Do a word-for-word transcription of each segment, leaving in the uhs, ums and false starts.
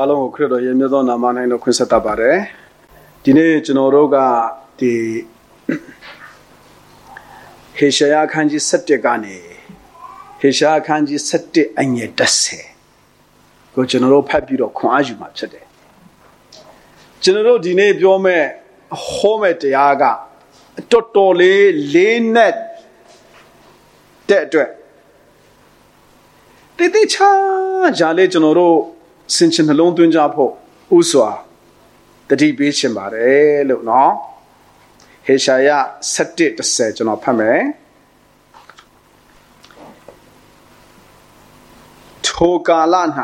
အားလုံးကိုခရစ်တော်ရဲ့မြတ်သောနာမ၌လို့ခွင့်ဆက်တတ်ပါတယ်။ဒီနေ့ကျွန်တော်တို့ကဒီဟေရှာယအခန်းကြီးsevenကနေဟေရှာယအခန်းကြီးsevenအငယ်tenကိုကျွန်တော်တို့ဖတ်ပြီးတော့ခွန်အားယူမှာဖြစ်တယ်။ကျွန်တော်တို့ဒီနေ့ပြောမဲ့ဟောမဲ့တရားကတော်တော်လေးလေးနဲ့တဲ့အတွက်တိတိချာဂျာလေးကျွန်တော်တို့စင်ချင်နှလုံးသွင်းကြဖို့ဥစွာတတိပေးချင်ပါတယ်လို့နော်ဟေရှာယseven tenကျွန်တော်ဖတ်မယ်ထိုကာလ၌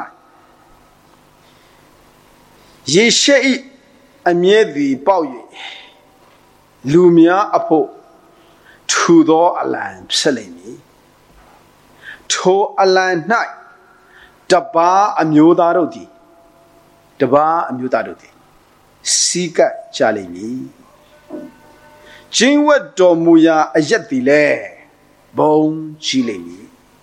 ယေရှဲ၏အမြဲသည်ပေါက်၍လူများအဖို့ထူသောအလံဖြစ်လိမ့်မည်ထိုအလံ၌တပါးအမျိုးသားတို့သည်တပါးအမျိုးသားတို့သည်စီကပ်ကြလိမ့်မည်ကျင်းဝတ်တော်မူရာအရက်သည်လည်းဘုံကြီးလိမ့်မည်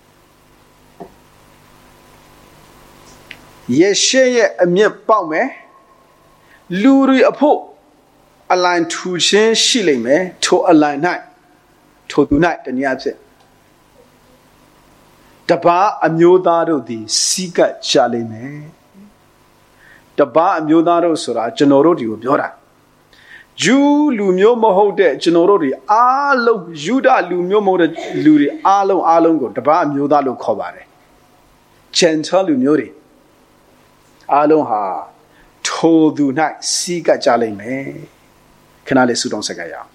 ယေရှဲရဲ့အမျက်ပေါက်မယ်လူတွေအဖို့အလံထူခြင်းရှိလိမ့်မယ်ထိုအလံ၌ထိုသူ၌တနည်းအားဖြင့်တပါးအမျိုးသားတို့သည်စီကပ်ကြလိမ့်မယ်တပါးအမျိုးသားတို့ဆိုတာကျွန်တော်တို့ဒီကိုပြောတာဂျူးလူမျိုးမဟုတ်တဲ့ကျွန်တော်တို့တွေအားလုံးယူဒလူမျိုးမဟုတ်တဲ့လူတွေအားလုံးအားလုံးကိုတပါးအမျိုးသားလို့ခေါ်ပါတယ်ဂျန်တာလူမျိုးတွေအားလုံးဟာထိုသူ၌စီကပ်ကြလိမ့်မယ်ခဏလေးဆုတောင်းဆက်ကြရအောင်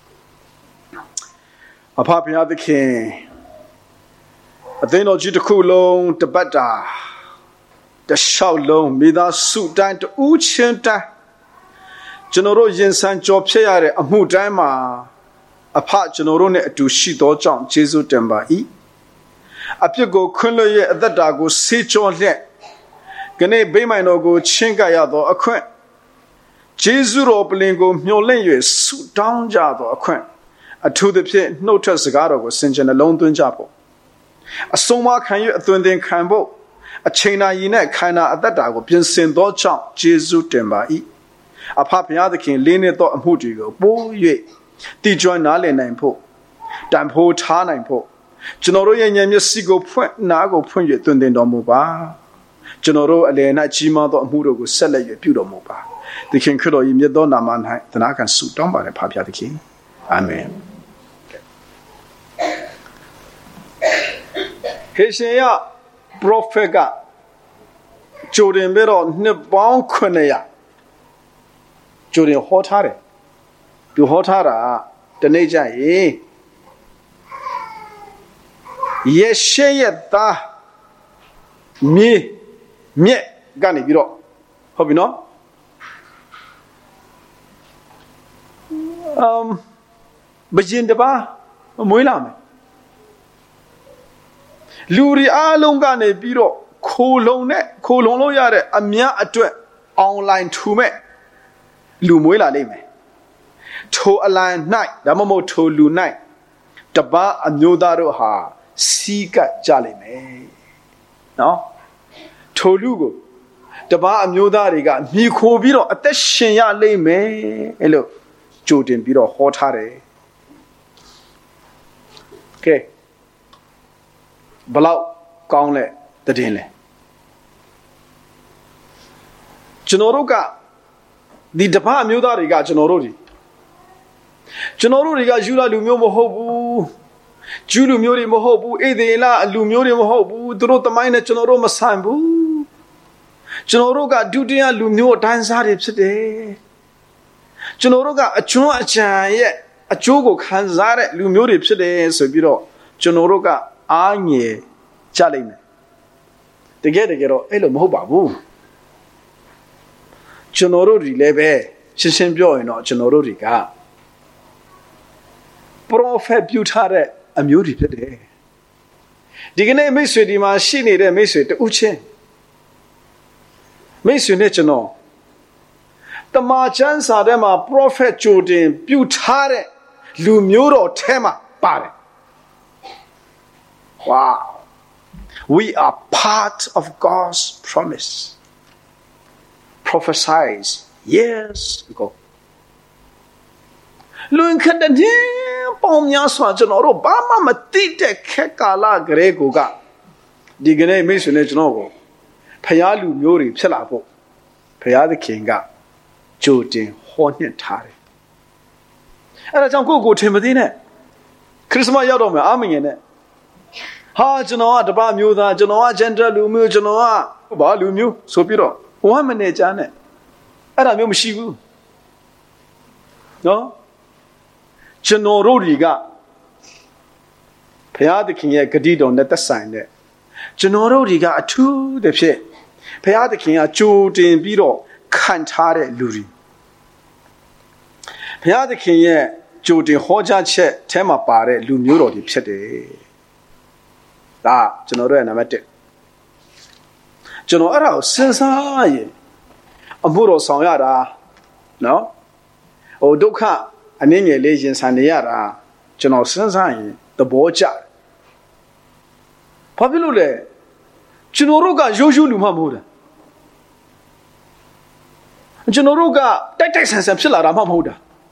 အဖဖခင်သခင်အသင်းတော်ကြီးတစ်ခုလုံးတပတ်တာတလျှောက်လုံးမိသားစုတိုင်းတူးချင်းတိုင်းကျွန်တော်တို့ရင်ဆန်ကြော်ဖြတ်ရတဲ့အမှုတိုင်းမှာအဖကျွန်တော်တို့နဲ့အတူရှိသောကြောင့်ယေရှုတင်ပါ၏အပြစ်ကိုခွင့်လွှတ်ရဲ့အသက်တာကိုဆေးကြောလျက်ခနေ့ဗိမာန်တော်ကိုချင်းကပ်ရသောအခွင့်ယေရှုတော်ပလင်ကိုမျှော်လင့်၍ဆုတောင်းကြသောအခွင့်အထူးသဖြင့်နှုတ်ထွက်စကားတော်ကိုစင်ကြယ်နှလုံးသွင်းကြဖို့အဆုံးမခံ၍အသွင်သင်ခံဖို့အချိန်နာရီနဲ့ခန္ဓာအသက်တာကိုပြင်ဆင်သောကြောင့်ယေရှုတင်ပါ၏အဖဖခင်သခင်လေးနဲ့သောအမှုတွေကိုပိုး၍တည်ကျွမ်းနားလည်နိုင်ဖို့တန်ဖိုးထားနိုင်ဖို့ကျွန်တော်တို့ရဲ့ဉာဏ်မျက်စိကိုဖွင့်နားကိုဖွင့်၍သွန်သင်တော်မူပါကျွန်တော်တို့အလယ်၌ကြီးမားသောအမှုတို့ကိုဆက်လက်၍ပြုတော်မူပါသခင်ခရစ်တော်၏မြတ်သောနာမ၌သနာခံဆုတောင်းပါတယ်ဖဖသခင်အာမင်ဟေရှာယပရောဖက်ကကြိုတင်ပြီးတော့နှစ်ပေါင်းခုနှစ်ရာကြိုတင်ဟောထားတယ်သူဟောထားတာတနေ့ကျရင်ယေရှဲရဲ့သားမြေမြက်ကနေပြီးတော့ဟုတ်ပြီနော်အမ်ဘဂျင်တပါမွေးလာမယ်လူတွေအားလုံးကနေပြီးတော့ခိုလုံနဲ့ခိုလုံလို့ရတဲ့အများအတွက်အွန်လိုင်းထူမဲ့လူမွေးလာလိမ့်မယ်ထိုအလံ၌ဒါမှမဟုတ်ထိုလူ၌တပါးအမျိုးသားတို့ဟာစီးကပ်ကြလိမ့်မယ်နော်ထိုလူကိုတပါးအမျိုးသားတွေကမြည်ခိုပြီးတော့အသက်ရှင်ရလိမ့်မယ်အဲ့လိုကြိုတင်ပြီးတော့ဟောထားတယ်ကဲဘလောက်ကောင်းလဲတည်င်းလဲကျွန်တော်တို့ကဒီတပါးအမျိုးသားတွေကကျွန်တော်တို့ဒီကျွန်တော်တို့တွေကယူဒလူမျိုးမဟုတ်ဘူးဂျူးလူမျိုးတွေမဟုတ်ဘူးအေဒေလလူမျိုးတွေမဟုတ်ဘူးသူတို့တမိုင်းနဲ့ကျွန်တော်တို့မဆိုင်ဘူးကျွန်တော်တို့ကဒုတိယလူမျိုးအတိုင်းစားတွေဖြစ်တယ်ကျွန်တော်တို့ကအကျွမ်းအချံရဲ့အကျိုးကိုခံစားတဲ့လူမျိုးတွေဖြစ်တယ်ဆိုပြီးတော့ကျွန်တော်တို့ကအားငယ်ကြလိမ့်မယ်တကယ်တကယ်တော့အဲ့လိုမဟုတ်ပါဘူးကျွန်တော်တို့ဒီလည်းပဲရှင်းရှင်းပြောရင်တော့ကျွန်တော်တို့တွေကပရောဖက်ပြုထားတဲ့အမျိုးတွေဖြစ်တယ်ဒီကနေ့မိတ်ဆွေဒီမှာရှိနေတဲ့မိတ်ဆွေတူးချင်းမိတ်ဆွေနဲ့ကျွန်တော်တမန်ကျမ်းစာထဲမှာပရောဖက်ကြိုတင်ပြုထားတဲ့လူမျိုးတော်ထဲမှာပါတယ် Wow we are part of God's promise prophesies years ago. Luin khadane pom nya swa chano ro ba ma ma ti de khet kala gare ko ga di gane mi su ne chano ko phaya lu myo ri phit la pho phaya the king ga jo tin ho nyit tha de. Ai da jaung ko ko thin ma thi ne Christmas ရောက်တော့မယ်အာမင်ငယ်နဲ့ဟာကျွန်တော်ကတပါမျိုးသားကျွန်တော်က gender လူမျိုးကျွန်တော်ကဘာလူမျိုးဆိုပြီးတော့ဝမ်းမနေကြနဲ့အဲ့ဒါမျိုးမရှိဘူးနော်ကျွန်တော်တို့တွေကဘုရားသခင်ရဲ့ဂတိတော်နဲ့သက်ဆိုင်တဲ့ကျွန်တော်တို့တွေကအထူးတစ်ဖြစ်ဘုရားသခင်ကကြိုတင်ပြီးတော့ခံထားတဲ့လူတွေဘုရားသခင်ရဲ့ကြိုတင်ဟောကြားချက်အဲမှာပါတဲ့လူမျိုးတော်တွေဖြစ်တယ်ဒါကျွန်တော်တို့ရဲ့နံပါတ်oneကျွန်တော်အဲ့ဒါကိုစဉ်းစားရင်အမှုတော်ဆောင်ရတာနော်ဟိုဒုက္ခအနည်းငယ်လေးရင်ဆိုင်နေရတာကျွန်တော်စဉ်းစားရင်သဘောကျတယ်ဘာဖြစ်လို့လဲကျွန်တော်တို့ကရိုးရိုးလူမှမဟုတ်တာကျွန်တော်တို့ကတိုက်တိုက်ဆန်ဆန်ဖြစ်လာတာမှမဟုတ်တာ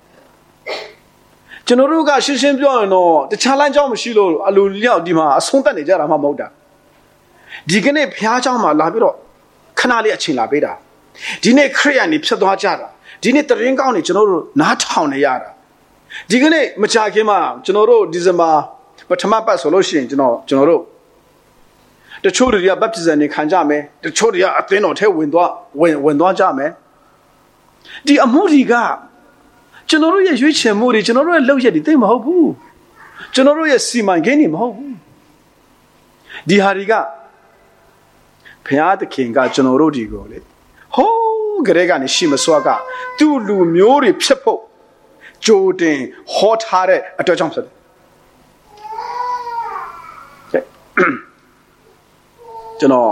ကျွန်တော်တို့ကရှင်းရှင်းပြောရင်တော့တခြားလမ်းကြောင်းမရှိလို့အလိုလျောက်ဒီမှာအဆုံးသတ်နေကြတာမှမဟုတ်တာဒီကနေ့ဘုရားเจ้าမှာလာပြီးတော့ခဏလေးအချိန်လာပေးတာဒီနေ့ခရစ်ယာန်တွေဖြစ်သွားကြတာဒီနေ့တရင်ကောင်းနေကျွန်တော်တို့နားထောင်နေရတာဒီကနေ့မကြခင်မှာကျွန်တော်တို့ဒီဇင်ဘာပထမပတ်ဆိုလို့ရှိရင်ကျွန်တော်ကျွန်တော်တို့တချို့တွေက baptism နေခံကြမယ်တချို့တွေကအသင်းတော်ထဲဝင်သွားဝင်ဝင်သွားကြမယ်ဒီအမှုတွေကကျွန်တော်တို့ရဲ့ရွေးချယ်မှုတွေကျွန်တော်တို့ရဲ့လုပ်ရက်တွေသိမဟုတ်ဘူးကျွန်တော်တို့ရဲ့စီမံကိန်းတွေမဟုတ်ဘူးဒီဟာတွေကဘုရားသခင်ကကျွန်တော်တို့ဒီကိုလေဟိုးကြဲကနေရှိမစွာကသူ့လူမျိုးတွေဖြစ်ဖို့ကြိုတင်ဟောထားတဲ့အတွက်ကြောင့်ဖြစ်တယ်ကျွန်တော်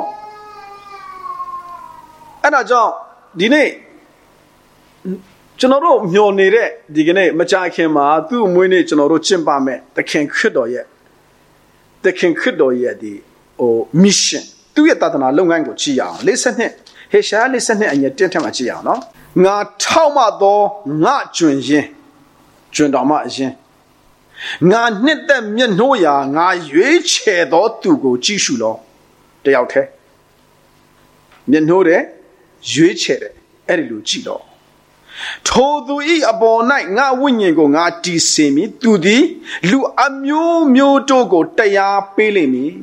အဲ့ဒါကြောင့်ဒီနေ့ကျွန်တော်တို့မျှော်နေတဲ့ဒီကနေ့မကြာခင်မှာသူ့အမွေးနေ့ကျွန်တော်တို့ကျင့်ပမယ်သခင်ခရစ်တော်ရဲ့သခင်ခရစ်တော်ရဲ့ဒီဟို mission သူ့ရဲ့သာသနာလုပ်ငန်းကိုကြည့်ရအောင်၄၂ဟေရှာယ၄၂အငယ်တစ်ထက်မှာကြည့်ရအောင်နော်ငါထောက်မှသောငါကျွင်ရင်ကျွင်တော်မှအရင်ငါနှစ်သက်မျက်နှိုးရာငါရွေးချယ်သောသူကိုကြည့်ရှုလောတယောက်တည်းမျက်နှိုးတယ်ရွေးချယ်တယ်အဲ့ဒီလိုကြည့်တော့ထိုသူဤအပေါ်၌ငါဝိညာဉ်ကိုငါတည်စေမည်သူသည်လူအမျိုးမျိုးတို့ကိုတရားပေးလိမ့်မည်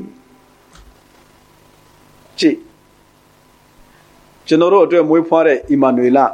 ကြည့်ကျွန်တော်တို့အတွက်မွေးဖွားတဲ့အီမာနွေလ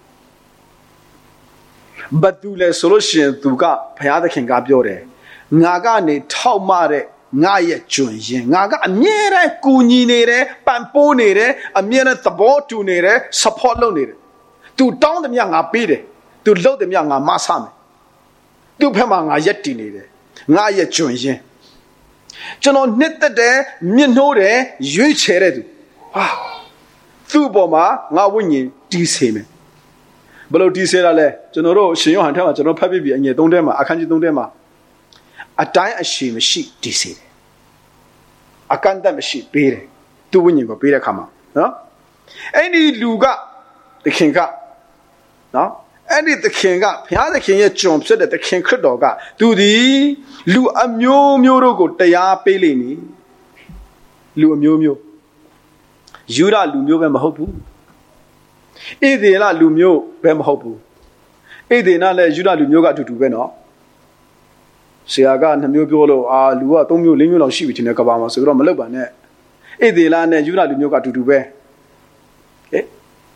ဘတ်သူလဲဆိုလို့ရှိရင်သူကဘုရားသခင်ကပြောတယ်ငါကနေထောက်မတဲ့ငါရဲ့ကျွန်းရင်ငါကအမြဲတမ်းကူညီနေတယ်ပံ့ပိုးနေတယ်အမြဲတမ်းသဘောတူနေတယ် support လုပ်နေတယ်သူတောင်းတယ်မြတ်ငါပေးတယ်သူလှုပ်တယ်မြတ်ငါမဆမယ်သူ့ဖက်မှာငါရက်တည်နေတယ်ငါရဲ့ကျွန်းရင်ကျွန်တော်နှစ်သက်တယ်မြင့်နှိုးတယ်ရွေးချယ်တဲ့သူဟာသူ့ပေါ်မှာငါဝိညာဉ်တည်စေမယ်ဘယ်လိုတည်စေရလဲကျွန်တော်တို့ရှင်ယောဟန်ထဲမှာကျွန်တော်ဖတ်ပြပြီးအငယ်သုံးထဲမှာအခန်းကြီးသုံးထဲမှာအတိုင်းအရှိမရှိတည်စေတယ်အကန့်အသတ်မရှိပေးတယ်သူ့ဝိညာဉ်ကိုပေးတဲ့အခါမှာနော်အဲ့ဒီလူကသခင်ကနော်အဲ့ဒီသခင်ကဘုရားသခင်ရဲ့ကျွန်ဖြစ်တဲ့သခင်ခရစ်တော်ကသူသည်လူအမျိုးမျိုးတို့ကိုတရားပေးလိမ့်မည်လူအမျိုးမျိုးယူရလူမျိုးပဲမဟုတ်ဘူးဣသေလလူမျိုးပဲမဟုတ်ဘူးဣသေလနဲ့ယူရလူမျိုးကအတူတူပဲနော်ဆရာကနှစ်မျိုးပြောလို့အာလူကသုံးမျိုးလေးမျိုးလောက်ရှိပြီထင်တယ်ကဘာမှာဆိုတော့မလုပ်ပါနဲ့ဣသေလနဲ့ယူရလူမျိုးကအတူတူပဲဟဲ့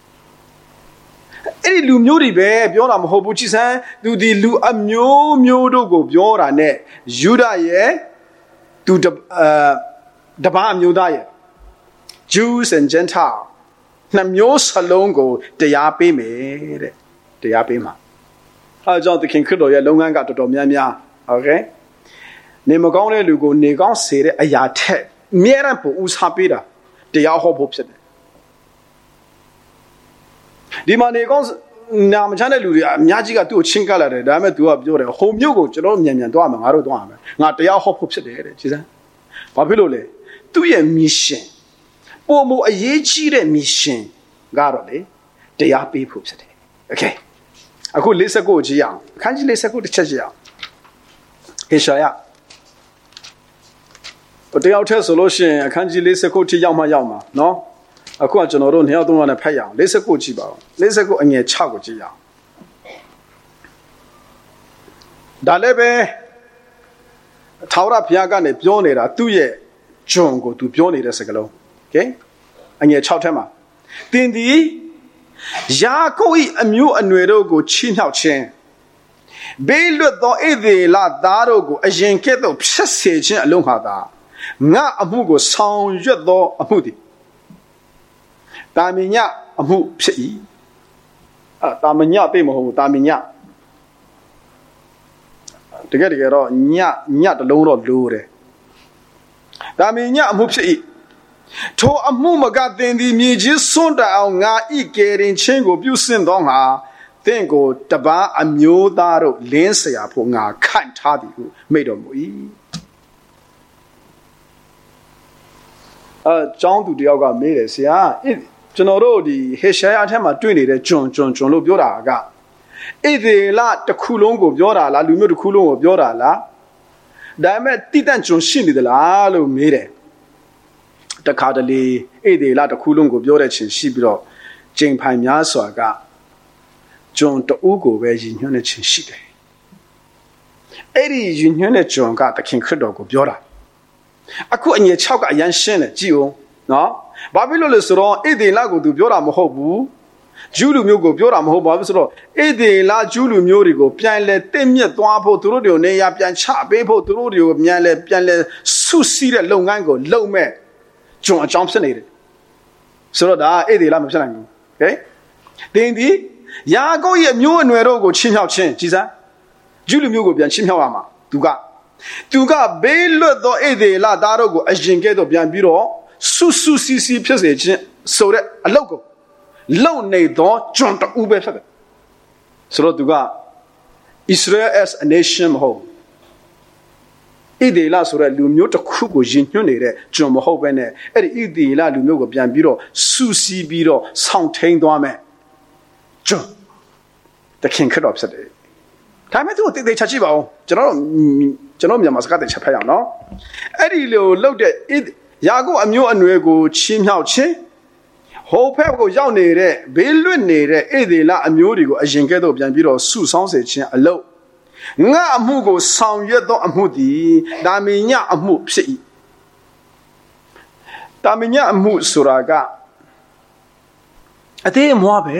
အဲ့ဒီလူမျိုးတွေပဲပြောတာမဟုတ်ဘူးကြည်စမ်းသူဒီလူအမျိုးမျိုးတို့ကိုပြောတာနဲ့ယူဒရဲ့သူအာတပါအမျိုးသားရဲ့ Jews and Gentiles နှစ်မျိုးစလုံးကိုတရားပေးမယ်တဲ့တရားပေးမှာအဲကြောင့်သခင်ခရစ်တော်ရဲ့လုပ်ငန်းကတော်တော်များများโอเคနေမကောင်းတဲ့လူကိုနေကောင်းစေတဲ့အရာထက်အမြဲတမ်းပိုဦးစားပေးတာတရားဟောဖို့ဖြစ်တယ်ဒီမှာနေကောင်းနာမချမ်းတဲ့လူတွေအများကြီးကသူ့ကိုချင်းကပ်လာတယ်ဒါပေမဲ့ तू ကပြောတယ်ဟိုမြို့ကိုကျွန်တော်မြန်မြန်သွားမယ်ငါတို့သွားမယ်ငါတရားဟောဖို့ဖြစ်တယ်တဲ့ကြည်စမ်းဘာဖြစ်လို့လဲသူ့ရဲ့ mission ပုံမအရေးကြီးတဲ့ mission ကတော့လေတရားပေးဖို့ဖြစ်တယ် okay အခုလေးဆက်ကိုကြည့်ရအောင်အခန်းကြီးလေးဆက်ကိုတစ်ချက်ကြည့်အောင်ဟေရှာယတယောက်တည်းဆိုလို့ရှိရင်အခန်းကြီးလေးဆက်ကိုထိရောက်မှရောက်မှာနော်အခုကကျွန်တော်တို့နှစ်ယောက်သုံးယောက်နဲ့ဖတ်ရအောင်လေးဆက်ကိုကြည့်ပါဦးလေးဆက်ကိုအငယ်၆ကိုကြည့်ရအောင်ဒါလည်းပဲထာဝရဘုရားကနေပြောနေတာသူ့ရဲ့ဂျွန်ကိုသူပြောနေတဲ့စကားလုံး okay အငယ်၆ထဲမှာသင်သည်ယာကုပ်၏အမျိုးအနွယ်တို့ကိုချီးမြှောက်ခြင်းဘေးလွတ်သောဣသရေလသားတို့ကိုအရင်ကဲ့သို့ဖျက်ဆီးခြင်းအလုံးဟာသာငါအမှုကိုဆောင်ရွက်သောအမှုသည်တာမညအမှုဖြစ်၏အာတာမညသိမဟုတ်ဘူးတာမညတကယ်တကယ်တော့ညညတလုံးတော့လိုတယ်တာမညအမှုဖြစ်၏ထိုအမှုမကသင်သည်မြေကြီးစွန့်တအောင်ငါဤကယ်တင်ခြင်းကိုပြုစင်သောငါသင်ကိုတပန်းအမျိုးသားတို့လင်းเสียဖို့ငါခန့်ထားသည်ဟုမိန့်တော်မူ၏အဲကျောင်းသူတယောက်ကမေးတယ်ဆရာကျွန်တော်တို့ဒီဟေရှာယအထက်မှာတွေ့နေတဲ့ဂျွန်ဂျွန်ဂျွန်လို့ပြောတာကဣသေလတစ်ခုလုံးကိုပြောတာလားလူမျိုးတစ်ခုလုံးကိုပြောတာလားဒါပေမဲ့တိတန့်ဂျွန်ရှိနေသလားလို့မေးတယ်တခါတလေဣသေလတစ်ခုလုံးကိုပြောတဲ့ချင်းရှိပြီးတော့ကျိန်ဖိုင်များစွာကဂျွန်တဦးကိုပဲယဉ်ညွှန်းတဲ့ချင်းရှိတယ်အဲ့ဒီယဉ်ညွှန်းတဲ့ဂျွန်ကသခင်ခရစ်တော်ကိုပြောတာအခုအငယ်၆ကအရန်ရှင်းတယ်ကြည့်ဦးနော်ဘာဖြစ်လို့လဲဆိုတော့ဣသေလကိုသူပြောတာမဟုတ်ဘူးဂျူးလူမျိုးကိုပြောတာမဟုတ်ပါဘူးဆိုတော့ဣသေလဂျူးလူမျိုးတွေကိုပြန်လဲတင့်မြတ်သွားဖို့သူတို့တွေကိုနေရာပြန်ချပေးဖို့သူတို့တွေကိုပြန်လဲပြန်လဲဆုစီးတဲ့လုပ်ငန်းကိုလုပ်မဲ့ဂျွန်အကြောင်းဖြစ်နေတယ်ဆိုတော့ဒါဣသေလမဖြစ်နိုင်ဘူးโอเคသင်ဒီယာကုပ်ရဲ့မျိုးအနွယ်တို့ကိုချင်းမြောက်ခြင်းကြည်စမ်းဂျူးလူမျိုးကိုပြန်ချင်းမြောက်ရမှာသူကသူကဘေးလွတ်သောဣသေလသားတို့ကိုအရင်ကဲ့သို့ပြန်ပြီးတော့ဆုဆုစီစီဖြစ်စေခြင်းဆိုတဲ့အလုပ်ကိုလုံနေသောဂျွန်တူပဲဖြစ်တယ်ဆိုတော့သူက Israel as a nation မဟုတ်ဣသေလဆိုတဲ့လူမျိုးတစ်ခုကိုယဉ်ညွှန်းနေတဲ့ဂျွန်မဟုတ်ပဲနဲ့အဲ့ဒီဣသေလလူမျိုးကိုပြန်ပြီးတော့ဆုစီပြီးတော့ဆောင်းထိန်သွားမယ်ဂျွန်တခင်ခရစ်တော်ဖြစ်တယ်ဒါပေမဲ့သူတေးသေးချကြည့်ပါဦးကျွန်တော်တို့ကျွန်တော်မြန်မာစကားတွေချက်ဖတ်ရအောင်နော်အဲ့ဒီလိုလောက်တဲ့ယာကုပ်အမျိုးအနွယ်ကိုချီးမြှောက်ခြင်းဟိုဖက်ကိုရောက်နေတဲ့ဘေးလွတ်နေတဲ့ဣသေလအမျိုးတွေကိုအရင်ကဲ့သို့ပြန်ပြီးတော့ဆုဆောင်းစေခြင်းအလုပ်ငါအမှုကိုဆောင်ရွက်သောအမှုသည်တာမညအမှုဖြစ်၏တာမညအမှုဆိုတာကအသေးအမွားပဲ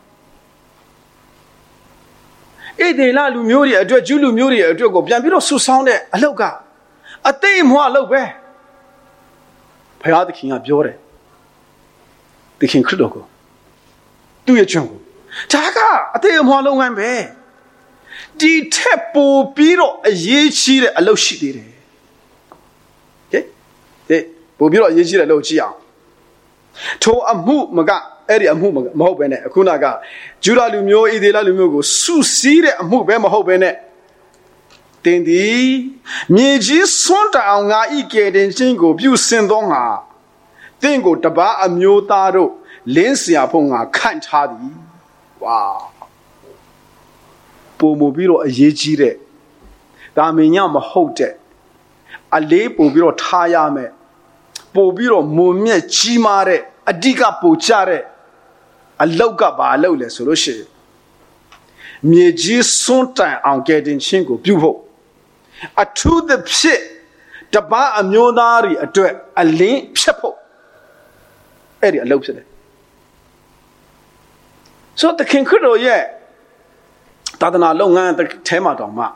ဣသေလလူမျိုးတွေအတွက်ဂျူးလူမျိုးတွေအတွက်ကိုပြန်ပြီးတော့ဆုဆောင်းတဲ့အလုပ်ကအသေးအမွားအလုပ်ပဲဘုရားသခင်ကပြောတယ်သခင်ခရစ်တော်ကိုသူ့ရဲ့ကျွန်ကိုဒါကအသေးအမွားလုပ်ငန်းပဲဒီထက်ပိုပြီးတော့အရေးကြီးတဲ့အလုပ်ရှိသေးတယ်ဟဲ့ဟဲ့ပိုပြီးတော့အရေးကြီးတဲ့အလုပ်ကြည့်အောင်ထိုအမှုမကအဲ့ဒီအမှုမဟုတ်ပဲနဲ့အခုနကဂျူဒလူမျိုးဣသေလလူမျိုးကိုစုစည်းတဲ့အမှုပဲမဟုတ်ပဲနဲ့တင်သည်မြေကြီးစွန့်တအောင်ငါဤကယ်တင်ခြင်းကိုပြုစင်သောငါသင်ကိုတပါးအမျိုးသားတို့လင်းเสียဖို့ငါခန့်ထားသည်ဝါပုံမူပြီးတော့အရေးကြီးတဲ့ဒါမင်းညမဟုတ်တဲ့အလေးပို့ပြီးတော့ထားရမယ်ပို့ပြီးတော့မုံမြက်ကြီးမားတဲ့အဓိကပို့ချတဲ့အလောက်ကဘာအလုပ်လဲဆိုလို့ရှိရင်မြေကြီးစွန့်တန်အောင်ကယ်တင်ခြင်းကိုပြုဖို့အထူးသဖြင့်တပါးအမျိုးသားတွေအတွက်အလင်းဖြတ်ဖို့အဲ့ဒီအလုပ်ဖြစ်တယ်ဆိုတော့ခင်ခရစ်တော်ရဲ့သာသနာလုပ်ငန်းတစ်ထဲမှာတောင်မှဣ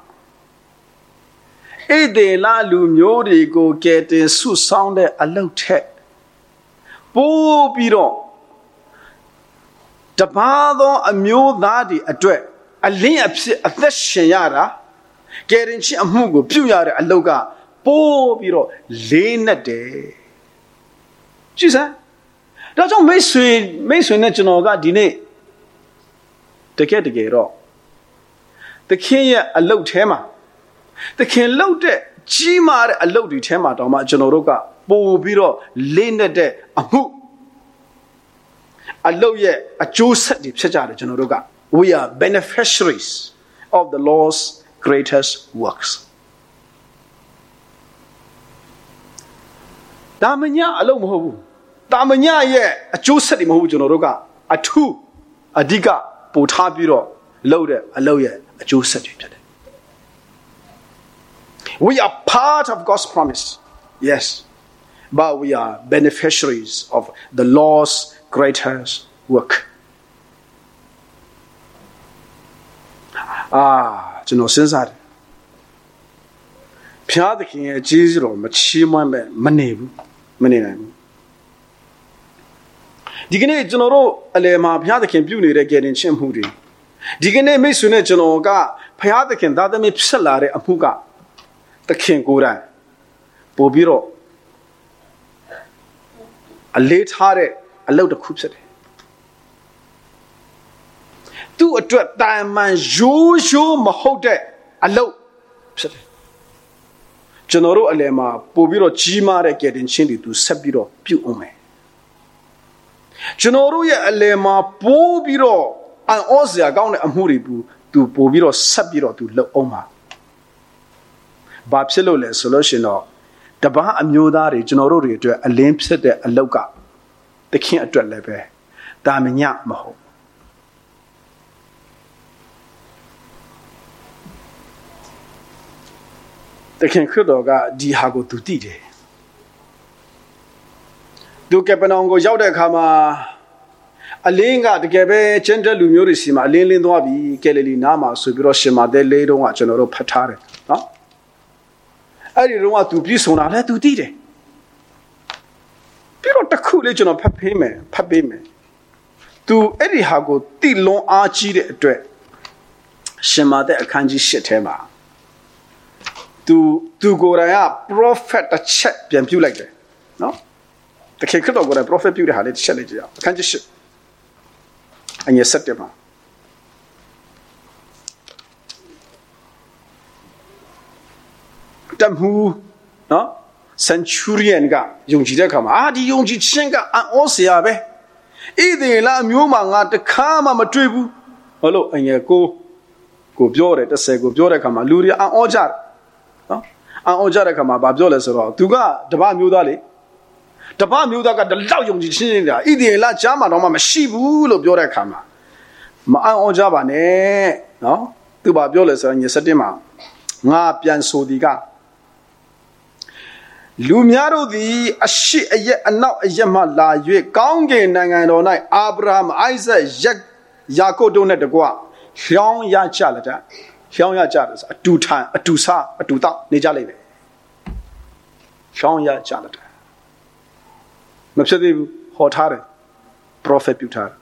သေလလူမျိုးတွေကိုကယ်တင်ဆုဆောင်းတဲ့အလုပ်ထက်ပို့ပြီးတော့တပါးသောအမျိုးသားတွေအတွက်အလင်းအဖြစ်အသက်ရှင်ရတာကယ်တင်ခြင်းအမှုကိုပြုရတဲ့အလုပ်ကပို့ပြီးတော့လေးနက်တယ်ကြည့်စမ်းဒါကြောင့်မိတ်ဆွေမိတ်ဆွေနဲ့ကျွန်တော်ကဒီနေ့တကယ်တကယ်တော့သခင်ရဲ့အလုပ်ထဲမှာသခင်လုပ်တဲ့ကြီးမားတဲ့အလုပ်တွေထဲမှာတောင်မှကျွန်တော်တို့ကပို့ပြီးတော့လေးနက်တဲ့အမှုအလုပ်ရဲ့အကျိုးဆက်တွေဖြစ်ကြတယ်ကျွန်တော်တို့က we are beneficiaries of the Lord's greatest works ဒါမညာအလုပ်မဟုတ်ဘူးဒါမညာရဲ့အကျိုးဆက်တွေမဟုတ်ဘူးကျွန်တော်တို့ကအထူးအဓိကပို့ထားပြီးတော့လုပ်တဲ့အလုပ်ရဲ့အကျိုးဆက်တွေဖြစ်တယ် we are part of God's promise yes but we are beneficiaries of the Lord's greatest work အာကျွန်တော်စဉ်းစားတယ်ဖျားသခင်ရဲ့ကျေးဇူးတော်မချီးမွမ်းပဲမနေဘူးမနေနိုင်ဘူးဒီကနေ့ကျွန်တော်တို့အလယ်မှာဘုရားသခင်ပြုနေတဲ့ကယ်တင်ခြင်းမှုတွေဒီကနေ့မိတ်ဆွေနဲ့ကျွန်တော်ကဘုရားသခင်သားသမီးဖြစ်လာတဲ့အမှုကသခင်ကိုယ်တိုင်ပို့ပြီးတော့အလေးထားတဲ့အလုပ်တစ်ခုဖြစ်တယ်သူ့အတွက်တာမန်ရိုးရိုးမဟုတ်တဲ့အလုပ်ဖြစ်တယ်ကျွန်တော်တို့အလယ်မှာပို့ပြီးတော့ကြီးမားတဲ့ကယ်တင်ခြင်းတွေသူဆက်ပြီးတော့ပြုအောင်မယ်ကျွန်တော်တို့ရဲ့အလယ်မှာပိုးပြီးတော့အံ့ဩစရာကောင်းတဲ့အမှုတွေဘူးသူပို့ပြီးတော့ဆက်ပြီးတော့သူလုပ်အောင်ပါဘာဖြစ်လို့လဲဆိုလို့ရှင်တော့တပားအမျိုးသားတွေကျွန်တော်တို့တွေအတွက်အလင်းဖြစ်တဲ့အလောက်ကသခင်အတွက်လည်းပဲတာမညမဟုတ်သခင်ခရစ်တော်ကဒီဟာကိုသူသိတယ်သူကပနောင်ကိုရောက်တဲ့အခါမှာအလင်းကတကယ်ပဲကျန်တဲ့လူမျိုးတွေစီမှာအလင်းလင်းသွားပြီကယ်လီလီနားမှာဆိုပြီးတော့ရှင်မာသဲလေးတုန်းကကျွန်တော်တို့ဖတ်ထားတယ်နော်အဲ့ဒီတော့ကသူပြည့်စုံတာလဲသူသိတယ်ပြီးတော့တခုလေးကျွန်တော်ဖတ်ပေးမယ်ဖတ်ပေးမယ်သူအဲ့ဒီဟာကိုတိလွန်အားကြီးတဲ့အတွက်ရှင်မာသဲအခန်းကြီး၈ထဲမှာသူသူကိုယ်တိုင်က prophet တစ်ချက်ပြန်ပြုလိုက်တယ်နော်တကယ်ကတော့ကိုယ်တိုင် prophet ပြုတဲ့ဟာလေးတစ်ချက်လေးကြည့်အောင်အခန်းကြီး၈အငယ်၁၁မှာတမူနော် centurion ကယုံကြည်တဲ့အခါမှာအာဒီယုံကြည်ခြင်းကအံ့ဩစရာပဲဣသရေလမျိုးမှာငါတခါမှမတွေ့ဘူးဘာလို့အငယ်ကိုကိုပြောတယ်တစ်ဆယ်ကိုပြောတဲ့အခါမှာလူတွေအံ့ဩကြတယ်နော်အံ့ဩကြတဲ့အခါမှာဘာပြောလဲဆိုတော့သူကတပည့်မျိုးသားလေတပည့်မျိုးသားကတလောက်ယုံကြည်ခြင်းနေတာဣသရေလကြားမှာတော့မှမရှိဘူးလို့ပြောတဲ့အခါမှာမအံ့ဩကြပါနဲ့နော်သူဘာပြောလဲဆိုတော့ညစတင်မှာငါပြန်ဆိုဒီကလူများတို့သည်အရှိအယက်အနောက်အယက်မှလာ၍ကောင်းကင်နိုင်ငံတော်၌အာဗြဟံအိုက်ဇက်ယာကုပ်တို့နဲ့တကွလျောင်းရကြလက်တာလျောင်းရကြတယ်ဆိုအတူထန်အတူစားအတူတောက်နေကြလိမ့်မယ်လျောင်းရကြလက်တာမဖြစ်သေးဘူးဟောထားတယ် prophet ပြုထားတယ်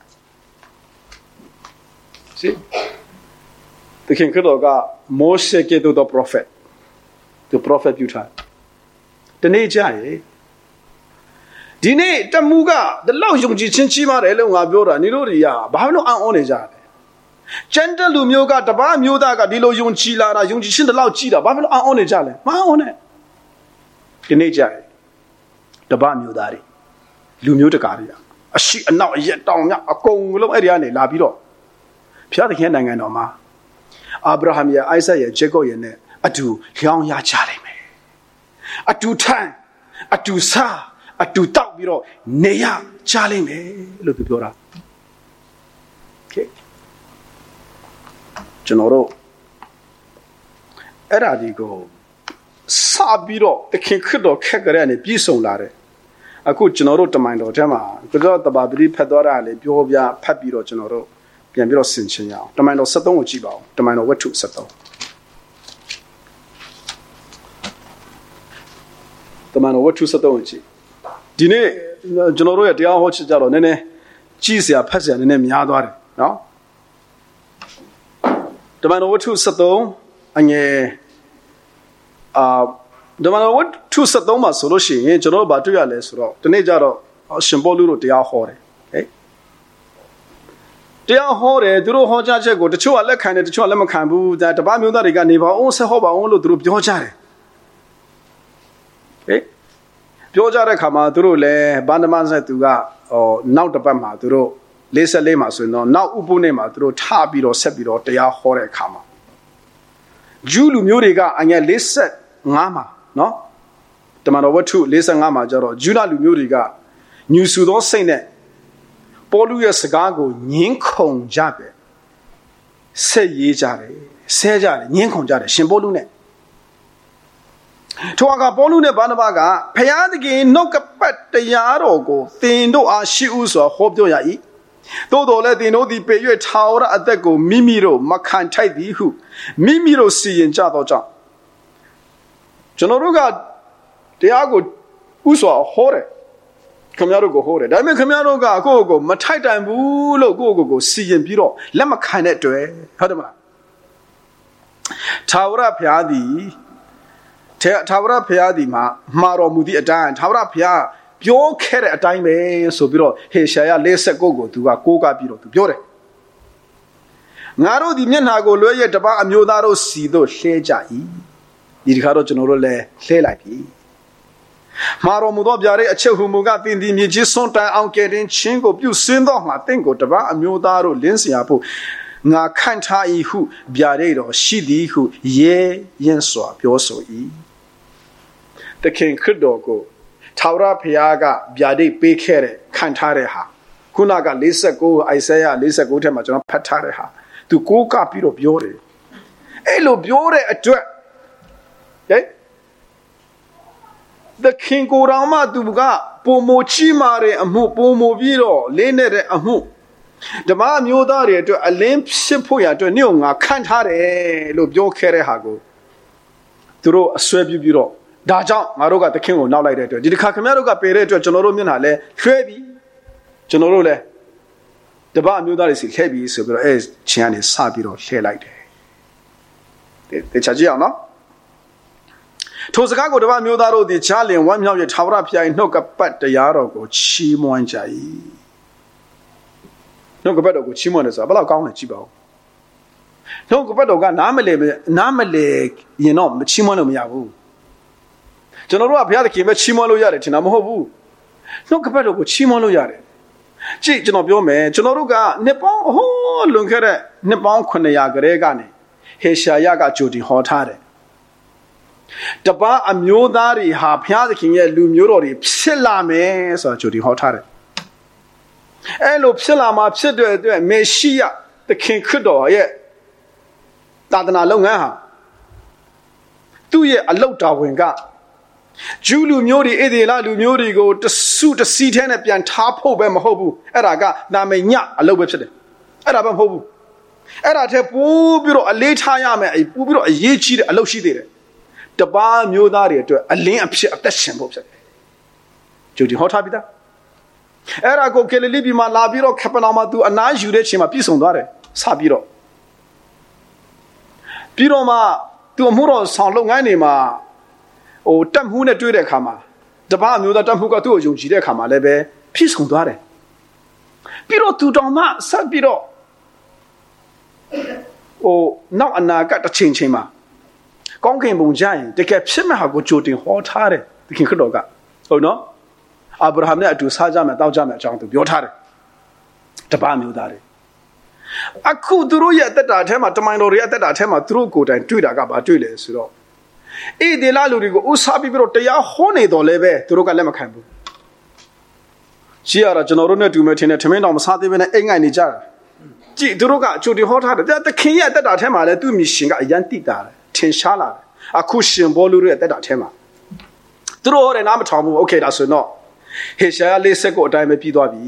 စီတခင်ကတော့ကမောရှေကဲ့သို့သော prophet သူ prophet ပြုထားတနေ့ကြရေဒီနေ့တမူကဒီလောက်ယုံကြည်ခြင်းကြီးပါတယ်လို့ငါပြောတာနေတို့တွေကဘာလို့အံ့ဩနေကြလဲကျန်တဲ့လူမျိုးကတပားမျိုးသားကဒီလိုယုံကြည်လာတာယုံကြည်ခြင်းဒီလောက်ကြီးတာဘာလို့အံ့ဩနေကြလဲမအံ့ဩနဲ့ဒီနေ့ကြရေတပားမျိုးသားတွေလူမျိုးတကာတွေအရှိအနောက်အရက်တောင်မြအကုန်လုံးအဲ့ဒီကနေလာပြီးတော့ဖျားသခင်နိုင်ငံတော်မှာအာဗြဟံရဲ့အိုက်ဇက်ရဲ့ဂျေကုပ်ရဲ့နဲ့အတူလျောင်းရကြလိမ့်မယ်အတူထန်အတူစားအတူတောက်ပြီးတော့နေရကြလိမ့်မယ်လို့သူပြောတာโอเคကျွန်တော်တို့အဲ့ဒါဒီကိုစပြီးတော့တခင်ခရစ်တော်ခက်ကြတဲ့အနေပြည့်စုံလာတယ်အခုကျွန်တော်တို့တမန်တော်ထဲမှာကြောတဘာပတိဖတ်သွားတာလေပြောပြဖတ်ပြီးတော့ကျွန်တော်တို့ပြန်ပြီးတော့ဆင်ခြင်ရအောင်တမန်တော်၁၃ကိုကြည့်ပါဦးတမန်တော်ဝတ္ထု၁၃တမန်တော်ဝတ္ထု၁၃ကိုကြည့်ဒီနေ့ကျွန်တော်တို့ရဲ့တရားဟောချက်ကြတော့နည်းနည်းကြည့်စရာဖတ်စရာနည်းနည်းများသွားတယ်နော်တမန်တော်ဝတ္ထု၁၃အငယ်အာတမန်တော်ဝတ္ထု၁၃မှာဆိုလို့ရှိရင်ကျွန်တော်တို့ဗာတွေ့ရလဲဆိုတော့ဒီနေ့ကျတော့ရှင်ပေါလုတို့တရားဟောတယ်ဟဲ့တရားဟောတယ်သူတို့ဟောကြားချက်ကိုတချို့ကလက်ခံတယ်တချို့ကလက်မခံဘူးဒါတပားမျိုးသားတွေကနေပါအောင်ဆက်ဟောပါအောင်လို့သူတို့ပြောကြတယ်ဟဲ့ပြောကြတဲ့ခါမှာသူတို့လည်းဗန္ဒမဆက်သူကဟောနောက်တစ်ပတ်မှာသူတို့လေးဆက်လေးမှာဆိုရင်တော့နောက်ဥပုနေမှာသူတို့ထပြီးတော့ဆက်ပြီးတော့တရားဟောတဲ့အခါမှာဂျူးလူမျိုးတွေကအငယ်လေးဆက်ငါးမှာနော်တမန်တော်ဝတ္ထုလေးဆက်ငါးမှာကျတော့ဂျူးလူမျိုးတွေကညူဆူသောစိတ်နဲ့ပေါလုရဲ့စကားကိုညှင်းခုန်ကြတယ်ဆက်ရေးကြတယ်ဆဲကြတယ်ညှင်းခုန်ကြတယ်ရှင်ပေါလုနဲ့ထိုအခါပေါလုနဲ့ဗာနဗကဖျားသခင်နှုတ်ကပတ်တရားတော်ကိုသင်တို့အားရှိဥစွာဟောပြောရ၏သို့တော်လည်းသင်တို့သည်ပေ၍ထာဝရအသက်ကိုမိမိတို့မခံထိုက်သည်ဟုမိမိတို့စီရင်ကြသောကြောင့်ကျွန်တော်တို့ကတရားကိုဥစွာဟောတယ်ခင်ဗျားတို့ကိုဟောတယ်ဒါပေမဲ့ခင်ဗျားတို့ကကိုယ့်ကိုယ်မထိုက်တန်ဘူးလို့ကိုယ့်ကိုယ်ကိုစီရင်ပြီးတော့လက်မခံတဲ့တွေ့ဟုတ်တယ်မလားထာဝရဘုရားသည်ထာဝရဘုရားသည်မှာမှာတော်မူသည့်အတိုင်းထာဝရဘုရားပြောခဲ့တဲ့အတိုင်းပဲဆိုပြီးတော့ဟေရှာယလေးဆက်ကိုကိုသူကကိုးကားပြီးတော့သူပြောတယ်ငါတို့ဒီမျက်နှာကိုလွှဲရတပါအမျိုးသားတို့စီတို့လှဲကြ၏ဒီတစ်ခါတော့ကျွန်တော်တို့လည်းလှဲလိုက်ပြီမှာတော်မူသောဗျာဒိတ်အချက်ဟူမူကားသင်သည်မြေကြီးစွန့်တိုင်အောင်ကယ်တင်ခြင်းကိုပြုစင်းသောငါတင့်ကိုတပါအမျိုးသားတို့လင်းเสียဖို့ငါခန့်ထား၏ဟုဗျာဒိတ်တော်ရှိသည်ဟုရဲရင်စွာပြောဆို၏တခင်ခရစ်တော်ကိုထာဝရဘုရားကဗျာဒိတ်ပေးခဲ့တဲ့ခန့်ထားတဲ့ဟာခုနကလေးဆက်ကိုအိုင်ဆဲယလေးဆက်ကိုထဲမှာကျွန်တော်ဖတ်ထားတဲ့ဟာသူကိုးကပ်ပြီးတော့ပြောတယ်အဲ့လိုပြောတဲ့အတွက်ဟဲ့တခင်ကိုယ်တော်မှသူကပုံမချီမာတဲ့အမှုပုံမပြီးတော့လေးနဲ့တဲ့အမှုဓမ္မမျိုးသားတွေအတွက်အလင်းဖြစ်ဖို့ရအတွက်ညို့ငါခန့်ထားတယ်လို့ပြောခဲ့တဲ့ဟာကိုသူတို့အဆွဲပြပြီးတော့ဒါကြောင့်ငါတို့ကသခင်ကိုနောက်လိုက်တဲ့အတွက်ဒီတစ်ခါခင်ဗျားတို့ကပယ်တဲ့အတွက်ကျွန်တော်တို့မျက်နှာလဲလွှဲပြီးကျွန်တော်တို့လဲတပအမျိုးသားတွေစီလှည့်ပြီးဆိုပြီးတော့အဲချင်းကနေစပြီးတော့လှည့်လိုက်တယ်တခြားကြည့်အောင်နော်ထိုစကားကိုတပအမျိုးသားတို့ဒီချားလင်ဝမ်းမြောက်ရထာဝရဘုရား၏နှုတ်ကပတ်တရားတော်ကိုချီးမွမ်းကြ၏နှုတ်ကပတ်တော်ကိုချီးမွမ်းတယ်ဆိုတာဘယ်လောက်ကောင်းလဲကြည့်ပါဦးနှုတ်ကပတ်တော်ကနားမလဲနားမလဲရင်တော့မချီးမွမ်းလို့မရဘူးကျွန်တော်တို့ကဘုရားသခင်ပဲချီးမွမ်းလို့ရတယ်ထင်တာမဟုတ်ဘူးနှုတ်ကပတ်တော်ကိုချီးမွမ်းလို့ရတယ်ကြည့်ကျွန်တော်ပြောမယ်ကျွန်တော်တို့ကနှစ်ပေါင်းဟိုးလွန်ခဲ့တဲ့နှစ်ပေါင်းခုနှစ်ရာကလေးကနေဟေရှာယကကြိုတင်ဟောထားတယ်တပါအမျိုးသားတွေဟာဘုရားသခင်ရဲ့လူမျိုးတော်တွေဖြစ်လာမယ်ဆိုတာကြိုတင်ဟောထားတယ်အဲ့လိုဖြစ်လာမှာဖြစ်တဲ့အတွက်မေရှိယသခင်ခရစ်တော်ရဲ့သာသနာလုပ်ငန်းဟာသူ့ရဲ့အလုတ်တော်ဝင်ကဂျူးလူမျိုးတွေအေဒေလာလူမျိုးတွေကိုတဆုတစီထဲနဲ့ပြန်ထားဖို့ပဲမဟုတ်ဘူးအဲ့ဒါကနာမည်ညအလုပ်ပဲဖြစ်တယ်အဲ့ဒါပဲမဟုတ်ဘူးအဲ့ဒါထဲပိုးပြီးတော့အလေးထားရမယ်ပိုးပြီးတော့အရေးကြီးတဲ့အလုပ်ရှိသေးတယ်တပါးမျိုးသားတွေအတွက်အလင်းအဖြစ်အသက်ရှင်ဖို့ဖြစ်တယ်ဂျူဒီဟောထားပြီးသားအဲ့ဒါကိုကယ်လီပြည်မှာလာပြီးတော့ခပနာမှာသူအနားယူတဲ့ချိန်မှာပြည့်စုံသွားတယ်စပြီးတော့ပြီးတော့မှသူအမှုတော်ဆောင်လုပ်ငန်းတွေမှာဟိုတက်မှုနဲ့တွေ့တဲ့အခါမှာတပားအမျိုးသားတက်မှုကသူ့ကိုယုံကြည်တဲ့အခါမှာလည်းပဲပြည့်စုံသွားတယ်ပြီးတော့သူတော်မှဆက်ပြီးတော့ဟိုနောက်အနာကတစ်ချိန်ချိန်မှာကောင်းကင်ဘုံကြရင်တကယ်ဖြစ်မဲ့ဟာကိုကြိုတင်ဟောထားတယ်သခင်ခရစ်တော်ကဟုတ်နော်အာဗြဟံနဲ့အတူစားကြမယ်တောက်ကြမယ်အကြောင်းသူပြောထားတယ်တပားမျိုးသားတွေအခုသူတို့ရဲ့အသက်တာထဲမှာတမန်တော်တွေရဲ့အသက်တာထဲမှာသူတို့ကိုယ်တိုင်တွေ့တာကဘာတွေ့လဲဆိုတော့အေဒီလာလူတွေကိုဥစားပြီးပြီးတော့တရားဟောနေတော်လဲပဲသူတို့ကလက်မခံဘူးရှိရတာကျွန်တော်တို့နဲ့တူမဲ့ထင်တယ်ထမင်းတော်မစားသေးဘဲနဲ့အိမ်ငိုင်နေကြတာကြည့်သူတို့ကအချိုတီဟောထားတယ်တခင်ရဲ့အသက်တာထဲမှာလည်းသူ့မိရှင်ကအယံတိတာတယ်ထင်ရှားလာတယ်အခုရှင်ဘောလူရဲ့အသက်တာထဲမှာသူတို့ဟောတယ်နားမထောင်ဘူးโอเคဒါဆိုတော့ဟေရှာယလေးဆက်ကိုအတိုင်းပဲပြီးသွားပြီ